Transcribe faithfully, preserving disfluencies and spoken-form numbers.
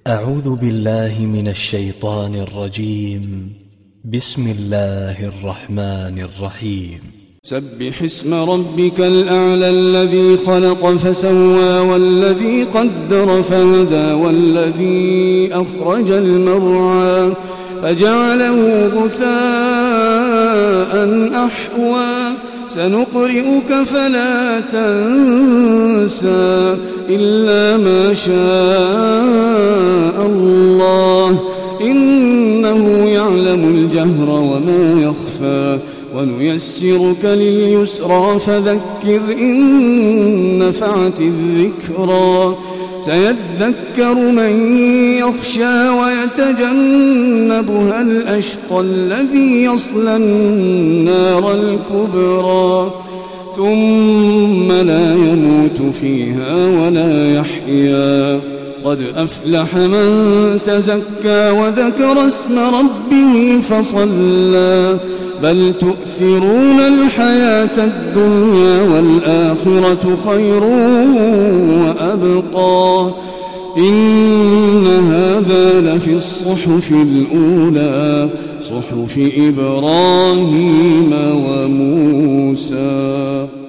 أعوذ بالله من الشيطان الرجيم. بسم الله الرحمن الرحيم. سبح اسم ربك الأعلى الذي خلق فسوى والذي قدر فهدى والذي أخرج المرعى فجعله غثاء أحوى سنقرئك فلا تنسى إلا ما شاء الله إنه يعلم الجهر وما يخفى ونيسرك لليسرى فذكر إن نفعت الذكرى سيذكر من يخشى ويتجنبها الأشقى الذي يصلى النار الكبرى ثم لا يموت فيها ولا يحيا قد أفلح من تزكى وذكر اسم ربه فصلى بل تؤثرون الحياة الدنيا والآخرة خير وأبقى إن هذا لفي الصحف الأولى صحف إبراهيم وموسى.